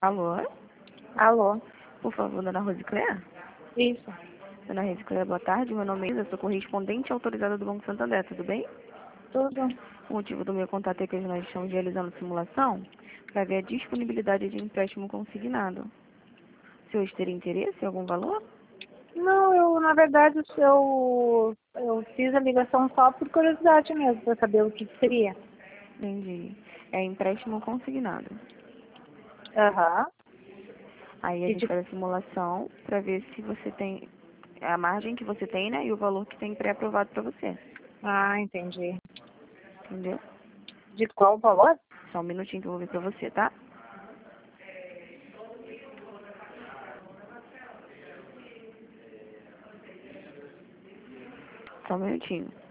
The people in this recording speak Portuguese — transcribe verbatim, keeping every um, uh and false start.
Alô? Alô? Por favor, dona Rosicléa? Isso. Dona Rosicléa, boa tarde. Meu nome é Isa, sou correspondente autorizada do Banco Santander, tudo bem? Tudo? O motivo do meu contato é que nós estamos realizando simulação para ver a disponibilidade de empréstimo consignado. O senhor teria interesse em algum valor? Não, eu, na verdade, eu, eu fiz a ligação só por curiosidade mesmo, para saber o que que seria. Entendi. É empréstimo consignado. Aham. Aí a E gente de... faz a simulação para ver se você tem a margem que você tem, né? E o valor que tem pré-aprovado para você. Ah, entendi. Entendeu? De qual valor? Só um minutinho que eu vou ver para você, tá? Só um minutinho.